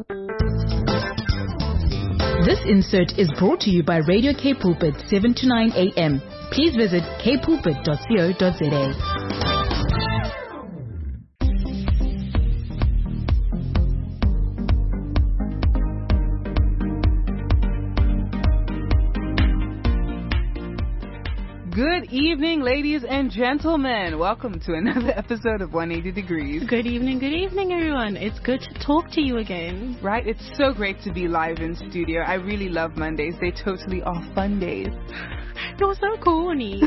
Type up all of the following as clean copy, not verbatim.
This insert is brought to you by Radio K Pulpit 7 to 9 a.m. Please visit kpulpit.co.za. Good evening, ladies and gentlemen. Welcome to another episode of 180 Degrees. Good evening, everyone. It's good to talk to you again. Right? It's so great to be live in studio. I really love Mondays. They totally are fun days. You're so corny.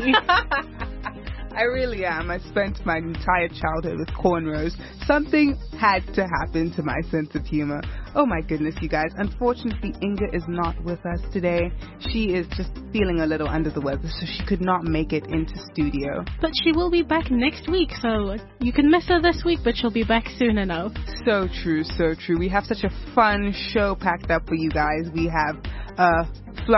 I really am. I spent my entire childhood with cornrows. Something had to happen to my sense of humor. Oh my goodness, you guys. Unfortunately, Inga is not with us today. She is just feeling a little under the weather, so she could not make it into studio. But she will be back next week, so you can miss her this week, but she'll be back soon enough. So true, so true. We have such a fun show packed up for you guys. We have a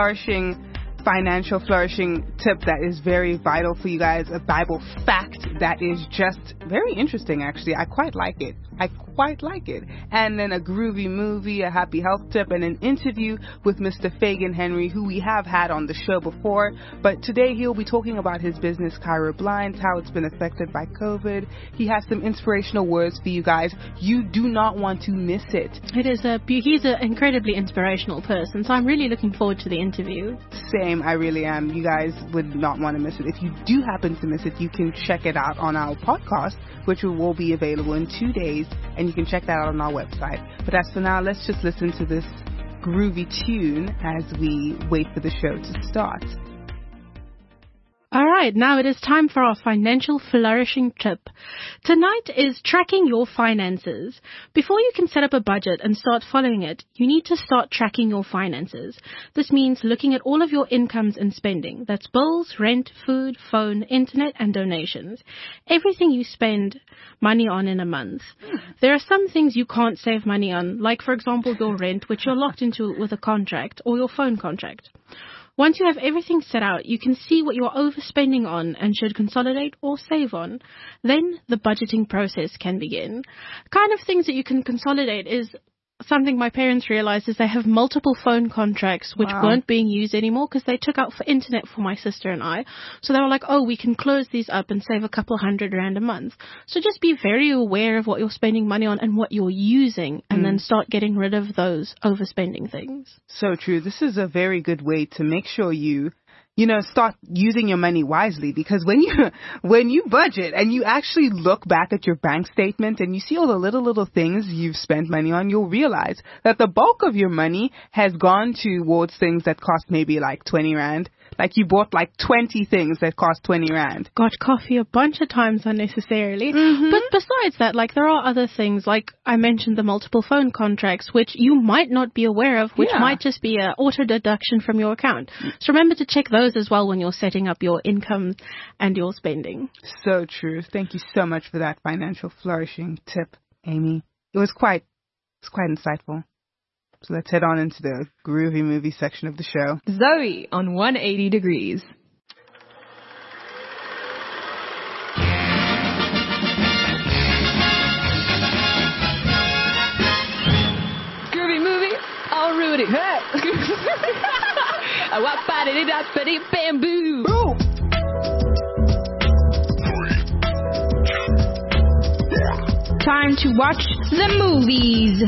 financial flourishing tip that is very vital for you guys, a Bible fact that is just very interesting, actually. I quite like it. And then a groovy movie, a happy health tip, and an interview with Mr. Fagan Henry, who we have had on the show before. But today he'll be talking about his business, Cairo Blinds, how it's been affected by COVID. He has some inspirational words for you guys. You do not want to miss it. He's an incredibly inspirational person, so I'm really looking forward to the interview. Same, I really am. You guys would not want to miss it. If you do happen to miss it, you can check it out on our podcast, which will be available in 2 days. And you can check that out on our website. But as for now, let's just listen to this groovy tune as we wait for the show to start. All right, now it is time for our financial flourishing tip. Tonight is tracking your finances. Before you can set up a budget and start following it, you need to start tracking your finances. This means looking at all of your incomes and spending. That's bills, rent, food, phone, internet, and donations. Everything you spend money on in a month. There are some things you can't save money on, like, for example, your rent, which you're locked into with a contract, or your phone contract. Once you have everything set out, you can see what you're overspending on and should consolidate or save on. Then the budgeting process can begin. Kind of things that you can consolidate is something my parents realized is they have multiple phone contracts which weren't being used anymore because they took out for internet for my sister and I. So they were like, we can close these up and save a couple $100 a month. So just be very aware of what you're spending money on and what you're using, and then start getting rid of those overspending things. So true. This is a very good way to make sure you start using your money wisely, because when you budget and you actually look back at your bank statement and you see all the little things you've spent money on, you'll realize that the bulk of your money has gone towards things that cost maybe like 20 Rand. Like you bought like 20 things that cost 20 Rand. Got coffee a bunch of times unnecessarily. But besides that, like, there are other things, like I mentioned the multiple phone contracts, which you might not be aware of, which might just be an auto deduction from your account. So remember to check those as well when you're setting up your income and your spending. So true. Thank you so much for that financial flourishing tip, Amy. It was quite insightful. So let's head on into the groovy movie section of the show. Zoe on 180 Degrees. Groovy movie, all Rudy. Hey! Bamboo. Ooh. Time to watch the movies.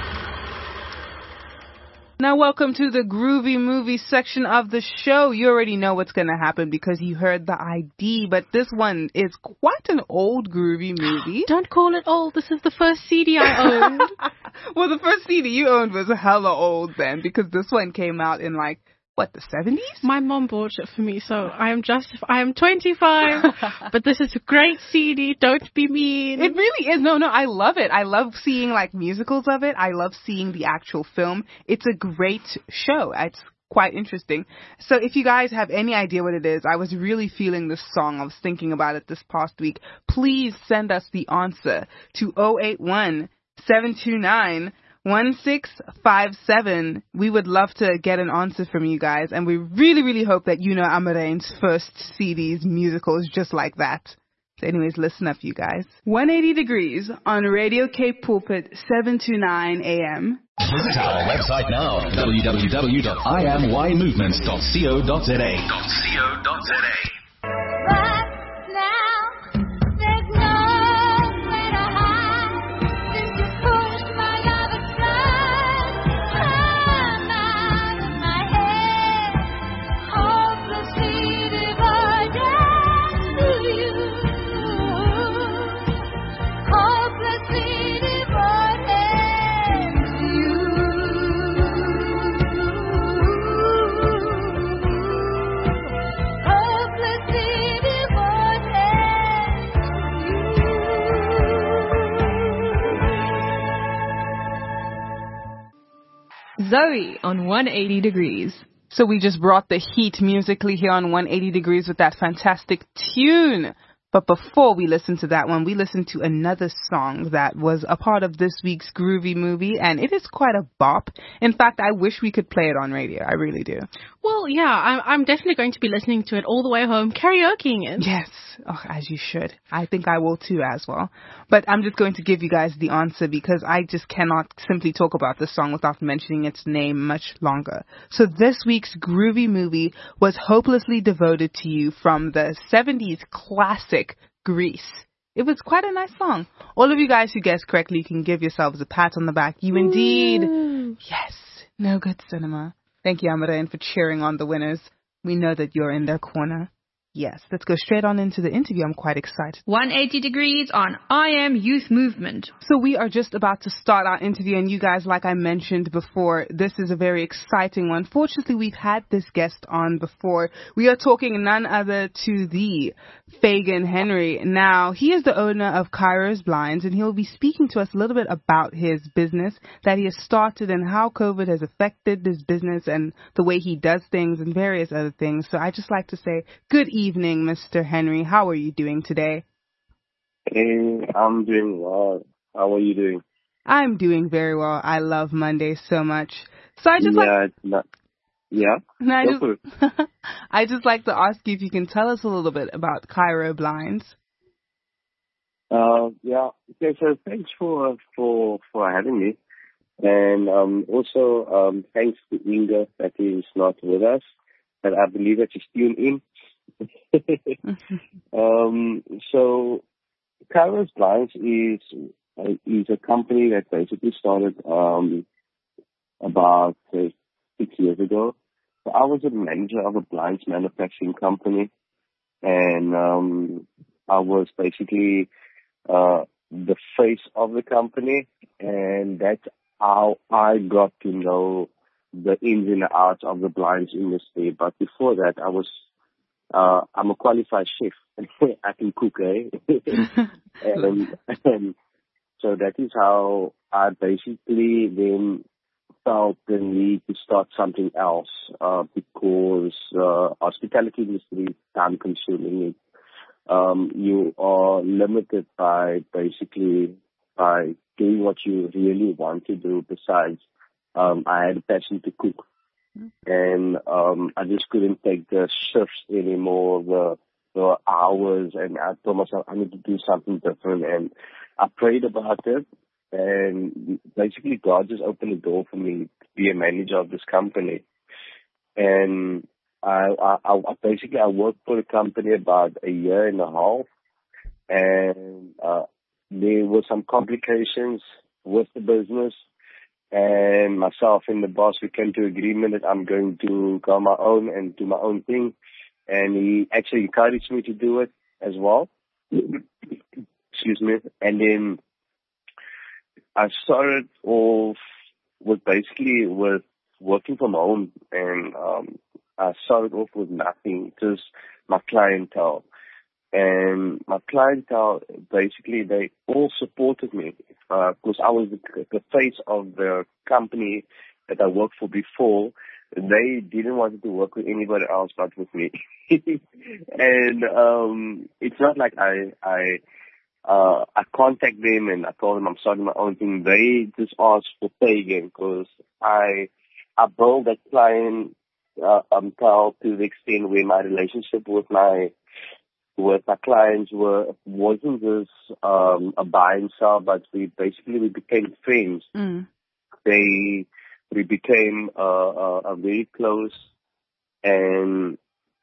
Now, welcome to the groovy movie section of the show. You already know what's going to happen because you heard the ID, but this one is quite an old groovy movie. Don't call it old. This is the first CD I owned. Well, the first CD you owned was hella old then, because this one came out in like, the 70s? My mom bought it for me, so I am 25, but this is a great CD. Don't be mean. It really is. No, I love it. I love seeing like musicals of it. I love seeing the actual film. It's a great show. It's quite interesting. So if you guys have any idea what it is, I was really feeling this song. I was thinking about it this past week. Please send us the answer to 081-729 1657. We would love to get an answer from you guys, and we really, really hope that you know Amarain's first CD's musicals just like that. So anyways, listen up, you guys. 180 Degrees on Radio K Pulpit, 7 to 9 a.m. Visit our website now, www.imymovements.co.za. Zoe on 180 Degrees. So we just brought the heat musically here on 180 Degrees with that fantastic tune. But before we listen to that one, we listened to another song that was a part of this week's Groovy Movie, and it is quite a bop. In fact, I wish we could play it on radio. I really do. Well, yeah, I'm definitely going to be listening to it all the way home, karaokeing it. Yes, as you should. I think I will too as well. But I'm just going to give you guys the answer because I just cannot simply talk about this song without mentioning its name much longer. So this week's Groovy Movie was Hopelessly Devoted to You from the 70s classic Grease. It was quite a nice song. All of you guys who guessed correctly, you can give yourselves a pat on the back. You indeed. Yes. No good cinema. Thank you, Amarain, for cheering on the winners. We know that you're in their corner. Yes, let's go straight on into the interview. I'm quite excited. 180 Degrees on I Am Youth Movement. So we are just about to start our interview, and you guys, like I mentioned before, this is a very exciting one. Fortunately, we've had this guest on before. We are talking none other to the Fagan Henry. Now, he is the owner of Kairos Blinds, and he'll be speaking to us a little bit about his business that he has started and how COVID has affected his business and the way he does things and various other things. So I just like to say good evening, Mr. Henry. How are you doing today? Hey, I'm doing well. How are you doing? I'm doing very well. I love Mondays so much. So I just I just like to ask you if you can tell us a little bit about Cairo Blinds. Okay, so thanks for having me. And also thanks to Inga that is not with us. And I believe that she's tuned in. So Kairos Blinds is a company that basically started about 6 years ago. So I was a manager of a blinds manufacturing company, and I was basically the face of the company, and that's how I got to know the ins and outs of the blinds industry. But before that, I'm a qualified chef. I can cook, and so that is how I basically then felt the need to start something else because hospitality industry is time consuming. You are limited by doing what you really want to do. Besides, I had a passion to cook. And I just couldn't take the shifts anymore, the hours, and I told myself I need to do something different. And I prayed about it, and basically God just opened the door for me to be a manager of this company. And I worked for the company about a year and a half, and there were some complications with the business. And myself and the boss, we came to agreement that I'm going to go on my own and do my own thing. And he actually encouraged me to do it as well. Excuse me. And then I started off with working from home. And I started off with nothing, just my clientele. And my clientele, basically, they all supported me because I was the face of the company that I worked for before. They didn't want to work with anybody else but with me. And it's not like I contacted them and I told them I'm starting my own thing. They just asked for Fagan because I built that client to the extent where my relationship with my clients wasn't just a buy and sell, but we became friends. we became very close, and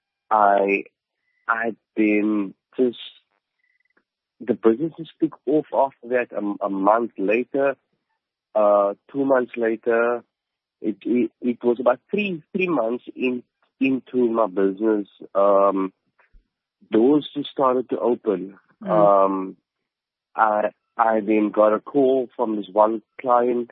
I'd been just, the business just took off after that. A month later, 2 months later, it was about three months into my business. Doors just started to open. I then got a call from this one client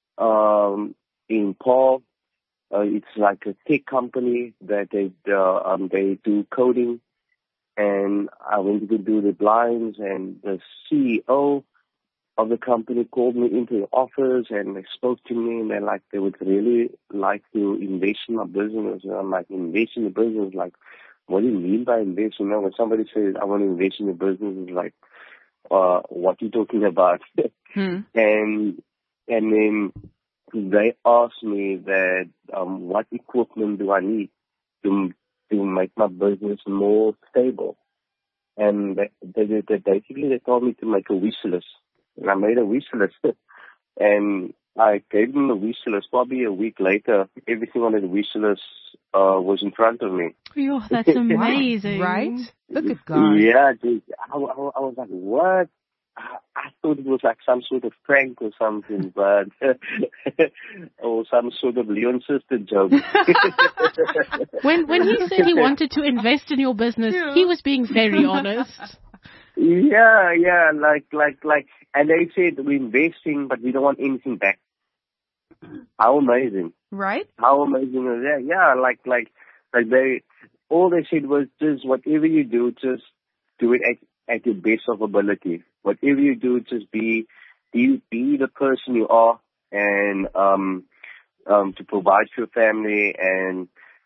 in Paul. It's like a tech company that they do coding, and I went to do the blinds, and the CEO of the company called me into the office and they spoke to me, and they would really like to invest in my business. And I'm like, invest in the business? Like, what do you mean by invest? You know, when somebody says, I want to invest in the business, it's like, what are you talking about? And then they asked me that, what equipment do I need to make my business more stable? And they basically told me to make a wish list. And I made a wish list. And I gave them the wish list. Probably a week later, everything on the wish list was in front of me. Oh, that's amazing. Right? Look at God. Yeah, dude. I was like, what? I thought it was like some sort of prank or something, but or some sort of Leon sister joke. When he said he wanted to invest in your business, he was being very honest. Yeah, like, and they said we're investing, but we don't want anything back. How amazing! Right? How amazing is that? Yeah, like all they said was just whatever you do, just do it at your best of ability. Whatever you do, just be the person you are, and to provide for your family, and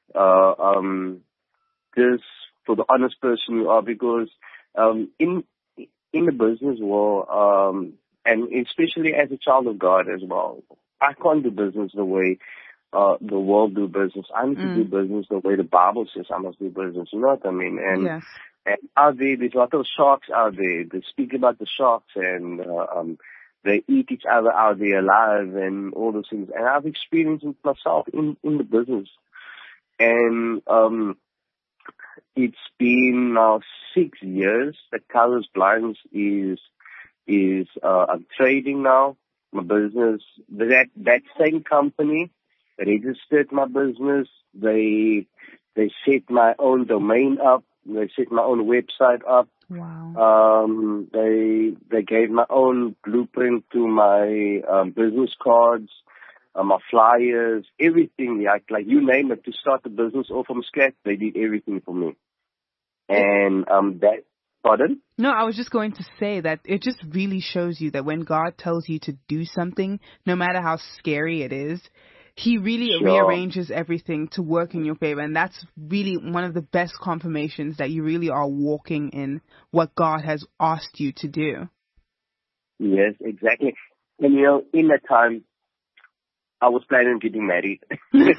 just for the honest person you are, because in the business world, and especially as a child of God as well, I can't do business the way the world do business. I need to do business the way the Bible says I must do business. You know what I mean? And yes. And out there's a lot of sharks out there. They speak about the sharks, and they eat each other out there alive and all those things. And I've experienced it myself in the business. And it's been now 6 years that Kairos Blinds is I'm trading now. My business, that same company registered my business. They set my own domain up. They set my own website up. Wow. They gave my own blueprint to my business cards, my flyers, everything. Like you name it, to start the business all from scratch, they did everything for me. And pardon? No, I was just going to say that it just really shows you that when God tells you to do something, no matter how scary it is, He really rearranges everything to work in your favor. And that's really one of the best confirmations that you really are walking in what God has asked you to do. Yes, exactly. And, in that time, I was planning on getting married. And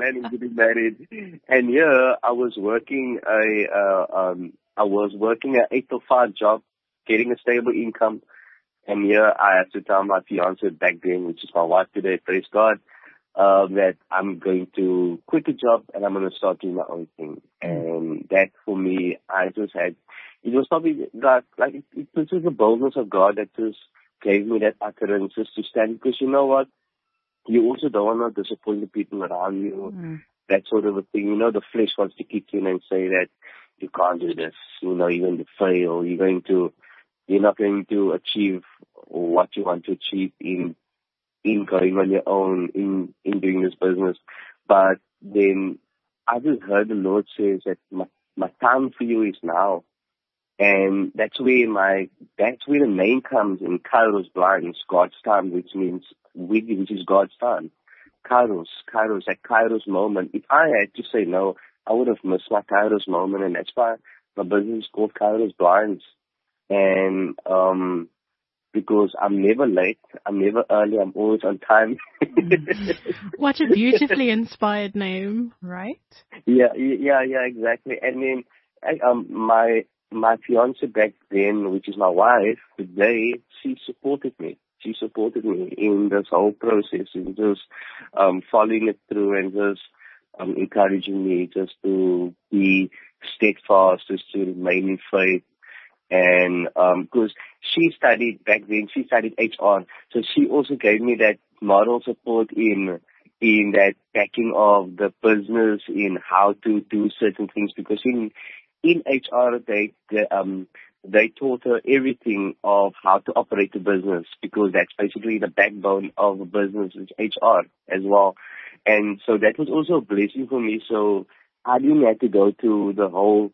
I was working an 8 to 5 job, getting a stable income. And I had to tell my fiance back then, which is my wife today, praise God, that I'm going to quit the job and I'm going to start doing my own thing. And that for me, it was probably like it was just the boldness of God that just gave me that utterance just to stand. Because you know what? You also don't want to disappoint the people around you. That sort of a thing. The flesh wants to kick in and say that you can't do this. You're going to fail. You're not going to achieve what you want to achieve in going on your own, in doing this business. But then I just heard the Lord says that my time for you is now. And that's where the name comes in Kairos Blinds, God's time, which is God's time. Kairos, that Kairos moment. If I had to say no, I would have missed my Kairos moment, and that's why my business is called Kairos Blinds. And because I'm never late, I'm never early, I'm always on time. What a beautifully inspired name, right? Yeah, exactly. And then my fiance back then, which is my wife today, she supported me. she supported me in this whole process and just following it through and just encouraging me just to be steadfast, just to remain in faith. And because she studied back then, she studied HR, so she also gave me that moral support in that backing of the business, in how to do certain things, because in HR they taught her everything of how to operate a business, because that's basically the backbone of a business is HR as well. And so that was also a blessing for me. So I didn't have to go to the whole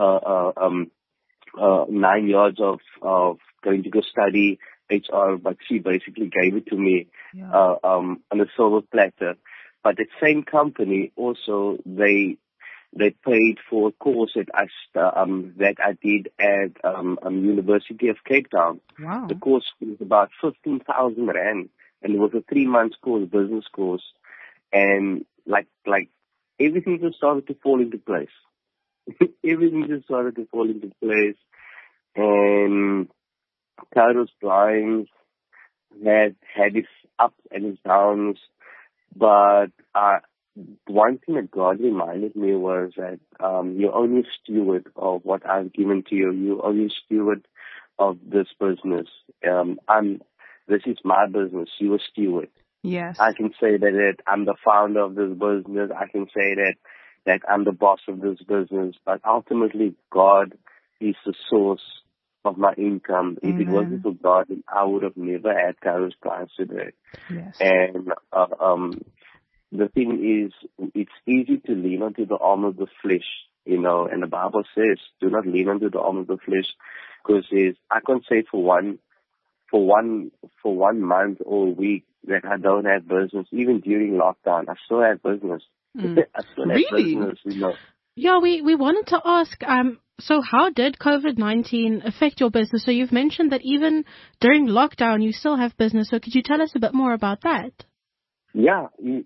9 years of going to go study HR, but she basically gave it to me on a silver platter. But the same company also, they paid for a course that I did at University of Cape Town. Wow. The course was about 15,000 rand, and it was a 3-month course, business course, and like everything just started to fall into place. Everything just started to fall into place, and Kairos Blinds had its ups and its downs, but one thing that God reminded me was that you're only a steward of what I've given to you. You're only a steward of this business. This is my business. You're a steward. Yes. I can say that I'm the founder of this business. I can say that I'm the boss of this business. But ultimately, God is the source of my income. Amen. If it wasn't for God, then I would have never had Kairos Blinds today. Yes. And the thing is, it's easy to lean onto the arm of the flesh, and the Bible says, do not lean onto the arm of the flesh, because I can't say for one month or a week that I don't have business. Even during lockdown, I still have business. I still have business, Yeah, we wanted to ask, so how did COVID-19 affect your business? So you've mentioned that even during lockdown, you still have business. So could you tell us a bit more about that? Yeah,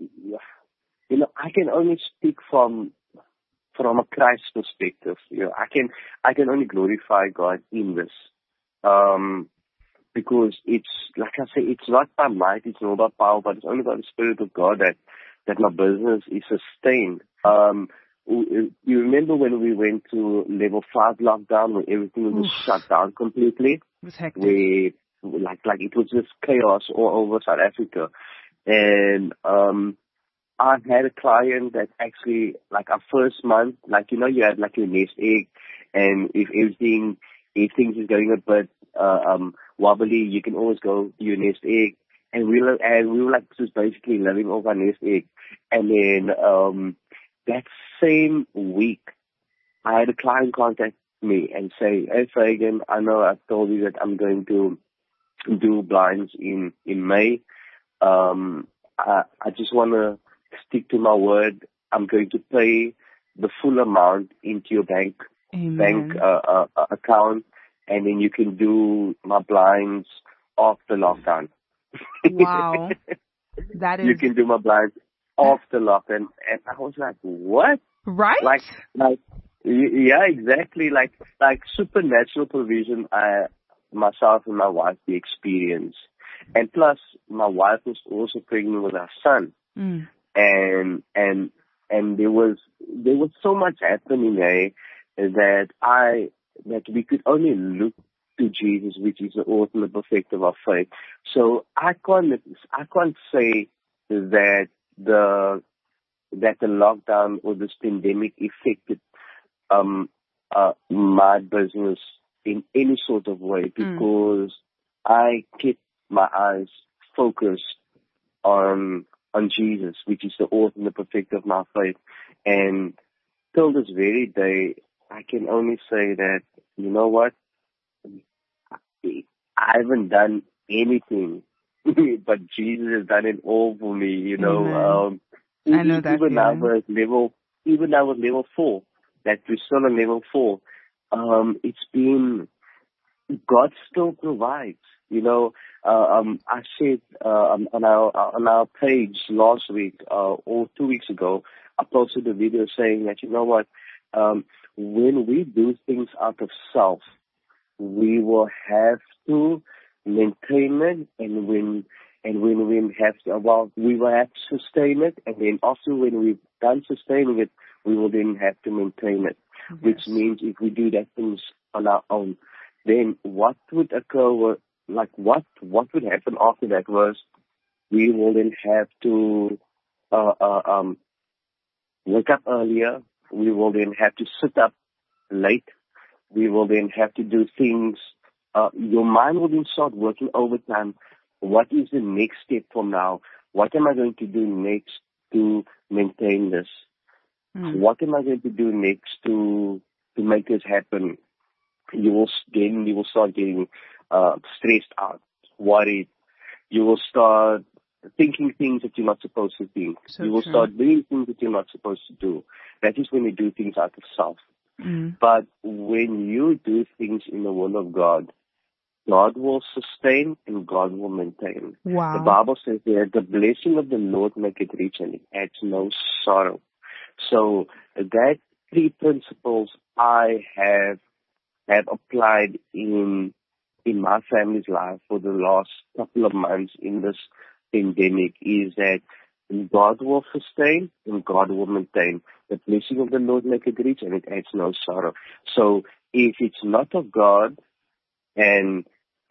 I can only speak from a Christ perspective. I can only glorify God in this, because it's, like I say, it's not by might, it's not by power, but it's only by the Spirit of God that my business is sustained. You remember when we went to level 5 lockdown, where everything was shut down completely? It was hectic. Where, like it was just chaos all over South Africa. And I had a client that actually, like, our first month, you had like your nest egg, and if things is going a bit wobbly, you can always go to your nest egg. And we were like just basically living off our nest egg. And then that same week, I had a client contact me and say, "Hey, Fagan, I know I've told you that I'm going to do blinds in May. I just want to stick to my word. I'm going to pay the full amount into your bank account, and then you can do my blinds after lockdown." Wow. That is... You can do my blinds after lockdown. And I was like, what? Right? Like, yeah, exactly. Like supernatural provision, myself and my wife, we experienced. And plus, my wife was also pregnant with our son. Mm. And there was so much happening, that we could only look to Jesus, which is the ultimate perfecter of our faith. So I can't say that the lockdown or this pandemic affected my business in any sort of way, because I kept my eyes focused on Jesus, which is the ultimate perfecter of my faith. And till this very day, I can only say that, you know what, I haven't done anything, but Jesus has done it all for me, I know that. Even now with level 4, that we're still on level 4, it's been, God still provides. I said on our page last week or 2 weeks ago, I posted a video saying that, you know what, when we do things out of self, we will have to maintain it, and when we have to, we will have to sustain it, and then after when we've done sustaining it, we will then have to maintain it. Yes. Which means if we do that things on our own, then what would occur? What would happen after that was we will then have to wake up earlier. We will then have to sit up late. We will then have to do things. Your mind will then start working overtime. What is the next step from now? What am I going to do next to maintain this? What am I going to do next to make this happen? You will start getting stressed out, worried. You will start thinking things that you're not supposed to think. You will start doing things that you're not supposed to do. That is when you do things out of self. But when you do things in the will of God, God will sustain and God will maintain. Wow. The Bible says that the blessing of the Lord maketh rich and it adds no sorrow. So that three principles I have applied in my family's life for the last couple of months in this pandemic is that God will sustain and God will maintain. The blessing of the Lord maketh rich and it adds no sorrow. So if it's not of God, and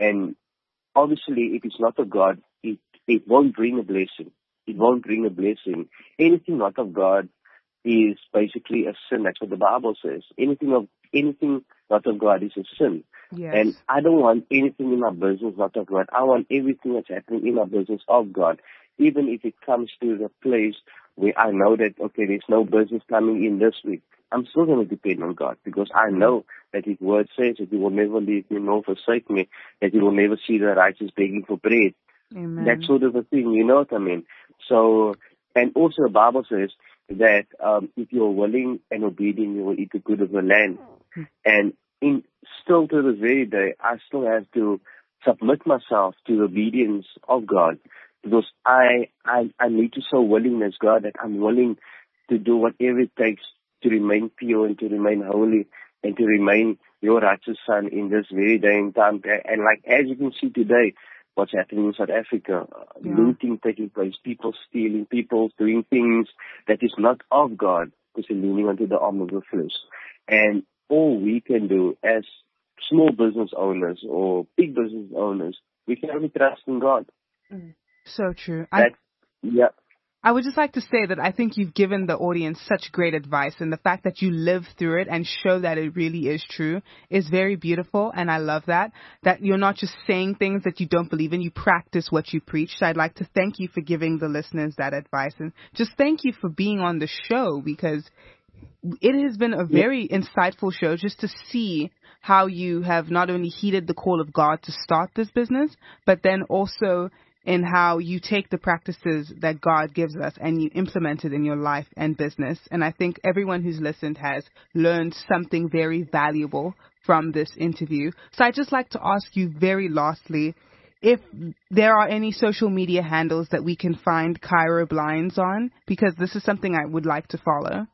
obviously if it's not of God, it won't bring a blessing. It won't bring a blessing. Anything not of God is basically a sin. That's what the Bible says. Anything not of God is a sin. Yes. And I don't want anything in my business not of God. I want everything that's happening in my business of God. Even if it comes to the place where I know that, okay, there's no business coming in this week, I'm still going to depend on God because I know that His word says that He will never leave me nor forsake me, that He will never see the righteous begging for bread. Amen. That sort of a thing, you know what I mean? So, and also the Bible says that if you're willing and obedient, you will eat the good of the land. And still to this very day, I still have to submit myself to the obedience of God because I need to show willingness, God, that I'm willing to do whatever it takes to remain pure and to remain holy and to remain your righteous son in this very day and time. And like as you can see today, what's happening in South Africa, looting taking place, people stealing, people doing things that is not of God because they're leaning onto the arm of the flesh. And all we can do as small business owners or big business owners, we can only trust in God. So true. I would just like to say that I think you've given the audience such great advice, and the fact that you live through it and show that it really is true is very beautiful, and I love that you're not just saying things that you don't believe in, you practice what you preach. So I'd like to thank you for giving the listeners that advice, and just thank you for being on the show because it has been a very insightful show just to see how you have not only heeded the call of God to start this business, but then also in how you take the practices that God gives us and you implement it in your life and business. And I think everyone who's listened has learned something very valuable from this interview. So I'd just like to ask you very lastly, if there are any social media handles that we can find Cairo Blinds on, because this is something I would like to follow.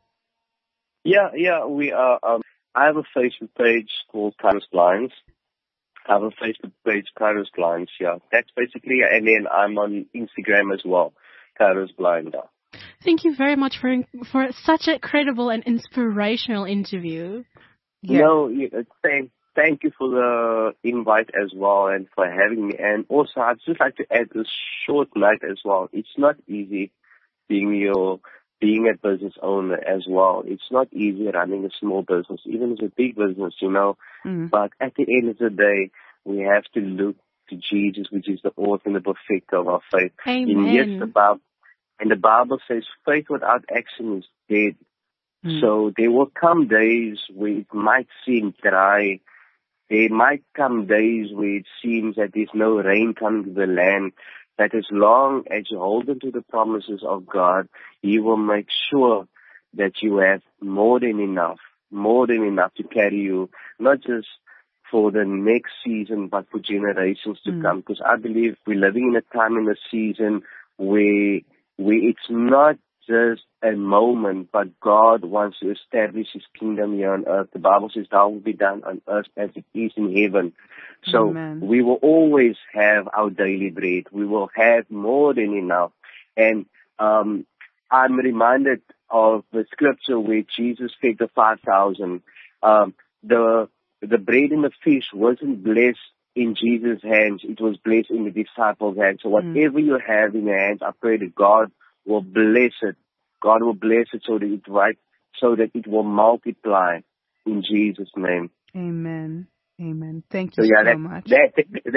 Yeah, we are. I have a Facebook page called Kairos Blinds. I have a Facebook page, Kairos Blinds, yeah. That's basically, and then I'm on Instagram as well, Kairos Blinder. Thank you very much for such a credible and inspirational interview. Yeah. No, thank you for the invite as well and for having me. And also, I'd just like to add this short note as well. It's not easy being a business owner as well. It's not easy running a small business, even as a big business, you know. But at the end of the day, we have to look to Jesus, which is the author and the perfecter of our faith. Amen. And the Bible says faith without action is dead. So there will come days where it might seem dry. There might come days where it seems that there's no rain coming to the land. That as long as you hold on to the promises of God, He will make sure that you have more than enough to carry you, not just for the next season, but for generations to come. Because I believe we're living in a time in a season where it's not just a moment, but God wants to establish His kingdom here on earth. The Bible says, "Thy will be done on earth as it is in heaven." So Amen. we will always have our daily bread. We will have more than enough. And I'm reminded of the scripture where Jesus fed the 5,000. The bread and the fish wasn't blessed in Jesus' hands. It was blessed in the disciples' hands. So whatever you have in your hands, I pray that God will bless it. God will bless it so that it will multiply in Jesus' name. Amen. Amen. Thank you so much. That's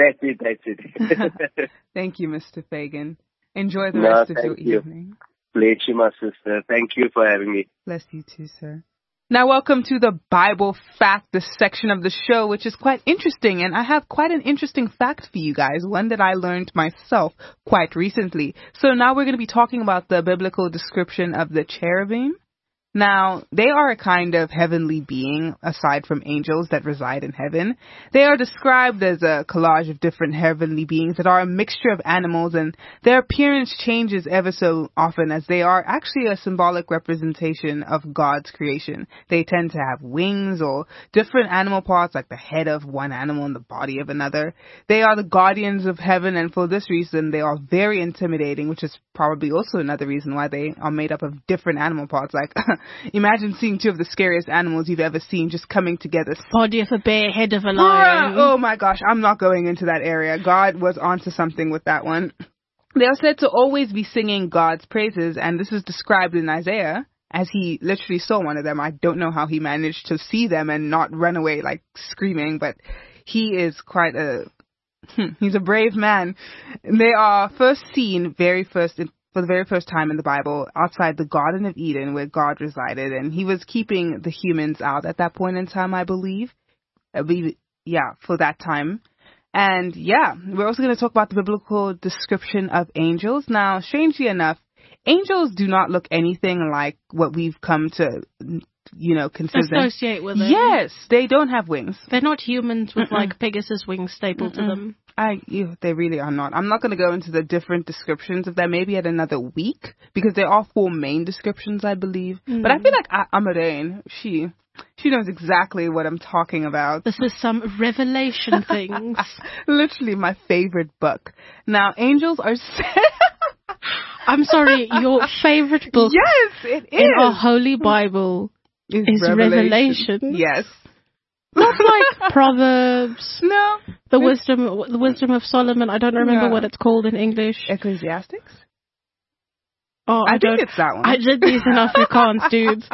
it. Thank you, Mr. Fagan. Enjoy the rest of your evening. Bless you, my sister. Thank you for having me. Bless you too, sir. Now, welcome to the Bible Fact, the section of the show, which is quite interesting. And I have quite an interesting fact for you guys, one that I learned myself quite recently. So now we're going to be talking about the biblical description of the cherubim. Now, they are a kind of heavenly being, aside from angels that reside in heaven. They are described as a collage of different heavenly beings that are a mixture of animals, and their appearance changes ever so often as they are actually a symbolic representation of God's creation. They tend to have wings or different animal parts, like the head of one animal and the body of another. They are the guardians of heaven, and for this reason, they are very intimidating, which is probably also another reason why they are made up of different animal parts, like imagine seeing two of the scariest animals you've ever seen just coming together. Body of a bear, head of a lion. Oh my gosh, I'm not going into that area. God was onto something with that one. They are said to always be singing God's praises, and this is described in Isaiah as he literally saw one of them. I don't know how he managed to see them and not run away like screaming, but he is quite he's a brave man. They are first seen for the very first time in the Bible outside the Garden of Eden where God resided, and he was keeping the humans out at that point in time, I believe. For that time. And we're also going to talk about the biblical description of angels. Now, strangely enough, angels do not look anything like what we've come to, consider associate with them. Yes, they don't have wings. They're not humans with like Pegasus wings stapled to them. They really are not. I'm not going to go into the different descriptions of that maybe at another week, because there are 4 main descriptions, I believe. But I feel like Amarane, she knows exactly what I'm talking about. This is some revelation things. Literally my favorite book. Now, angels are I'm sorry, your favorite book? Yes, it is. In our Holy Bible is Revelation. Yes. Not like Proverbs. No. The wisdom of Solomon. I don't remember what it's called in English. Ecclesiastics? Oh, I think it's that one. I did these in Afrikaans, dudes.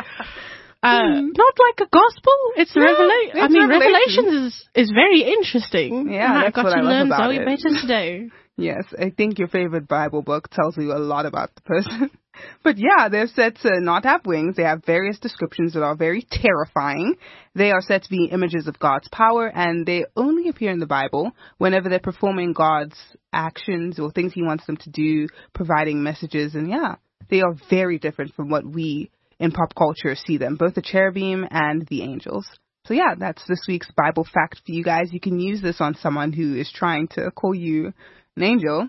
Not like a gospel. It's Revelation. I mean, Revelations is very interesting. Yeah, I got to learn Zoe it. better today. Yes, I think your favorite Bible book tells you a lot about the person. But they're said to not have wings. They have various descriptions that are very terrifying. They are said to be images of God's power, and they only appear in the Bible whenever they're performing God's actions or things he wants them to do, providing messages. And they are very different from what we in pop culture see them, both the cherubim and the angels. So that's this week's Bible fact for you guys. You can use this on someone who is trying to call you an angel.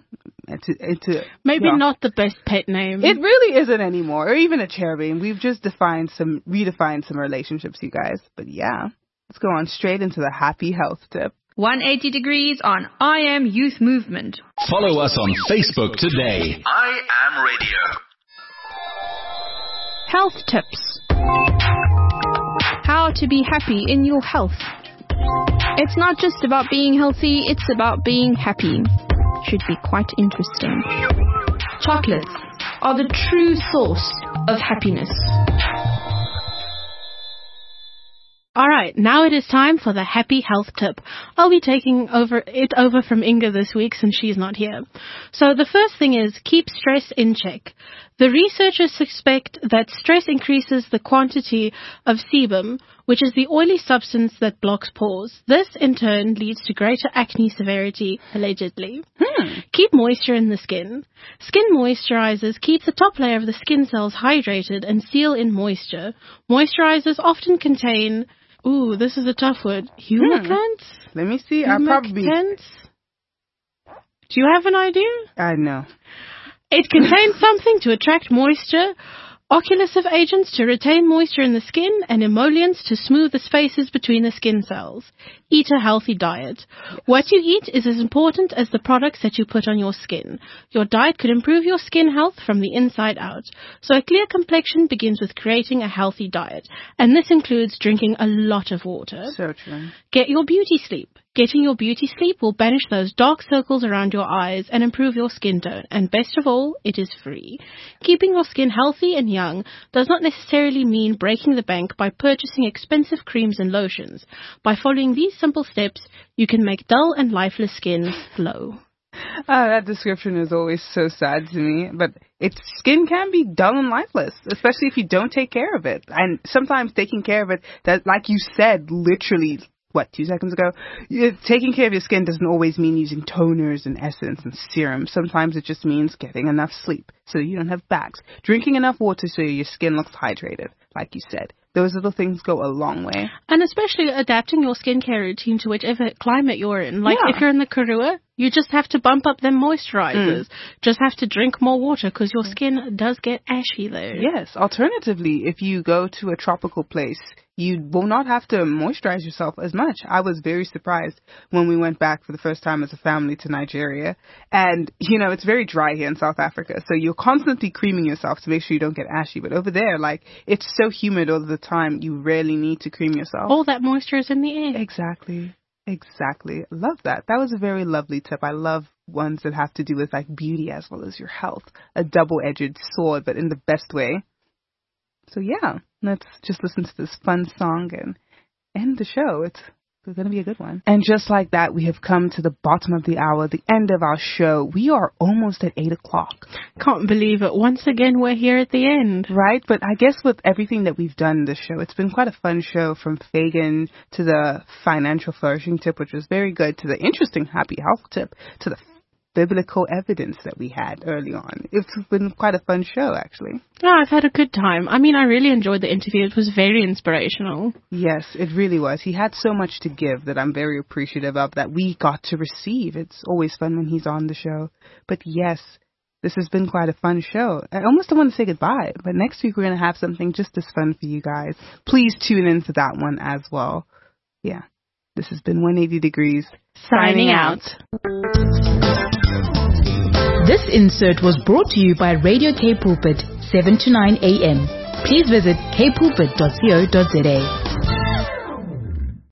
Maybe not the best pet name. It really isn't anymore, or even a cherubim. We've just redefined some relationships, you guys. But let's go on straight into the happy health tip. 180 degrees on I Am Youth Movement. Follow us on Facebook today. I Am Radio. Health tips. How to be happy in your health. It's not just about being healthy, it's about being happy. Should be quite interesting. Chocolates are the true source of happiness. Alright, now it is time for the happy health tip. I'll be taking over from Inga this week since she's not here. So the first thing is keep stress in check. The researchers suspect that stress increases the quantity of sebum, which is the oily substance that blocks pores. This, in turn, leads to greater acne severity, allegedly. Keep moisture in the skin. Skin moisturizers keep the top layer of the skin cells hydrated and seal in moisture. Moisturizers often contain, this is a tough word, humectants? Let me see. I probably... Do you have an idea? I know. It contains something to attract moisture, occlusive agents to retain moisture in the skin, and emollients to smooth the spaces between the skin cells. Eat a healthy diet. Yes. What you eat is as important as the products that you put on your skin. Your diet could improve your skin health from the inside out. So a clear complexion begins with creating a healthy diet. And this includes drinking a lot of water. So true. Get your beauty sleep. Getting your beauty sleep will banish those dark circles around your eyes and improve your skin tone. And best of all, it is free. Keeping your skin healthy and young does not necessarily mean breaking the bank by purchasing expensive creams and lotions. By following these simple steps, you can make dull and lifeless skin glow. That description is always so sad to me, but skin can be dull and lifeless, especially if you don't take care of it. And sometimes taking care of it, that, like you said, literally 2 seconds ago, taking care of your skin doesn't always mean using toners and essence and serum. Sometimes it just means getting enough sleep so you don't have bags. Drinking enough water so your skin looks hydrated, like you said. Those little things go a long way. And especially adapting your skincare routine to whichever climate you're in. Like if you're in the Karoo, you just have to bump up them moisturizers. Just have to drink more water because your skin does get ashy there. Yes. Alternatively, if you go to a tropical place, you will not have to moisturize yourself as much. I was very surprised when we went back for the first time as a family to Nigeria. And, it's very dry here in South Africa. So you're constantly creaming yourself to make sure you don't get ashy. But over there, it's so humid all the time, you rarely need to cream yourself. All that moisture is in the air. Exactly. Love that. That was a very lovely tip. I love ones that have to do with beauty as well as your health. A double-edged sword, but in the best way. So let's just listen to this fun song and end the show. It's going to be a good one. And just like that, we have come to the bottom of the hour, the end of our show. We are almost at 8 o'clock. Can't believe it. Once again, we're here at the end. Right, but I guess with everything that we've done in this show, it's been quite a fun show, from Fagin to the financial flourishing tip, which was very good, to the interesting happy health tip, to the biblical evidence that we had early on. It's been quite a fun show, actually. Yeah, I've had a good time. I really enjoyed the interview. It was very inspirational. Yes, it really was. He had so much to give that I'm very appreciative of, that we got to receive. It's always fun when he's on the show. But yes, this has been quite a fun show. I almost don't want to say goodbye, but next week we're going to have something just as fun for you guys. Please tune in for that one as well. Yeah, this has been 180 Degrees. Signing out. This insert was brought to you by Radio K Pulpit, 7 to 9 a.m. Please visit kpulpit.co.za.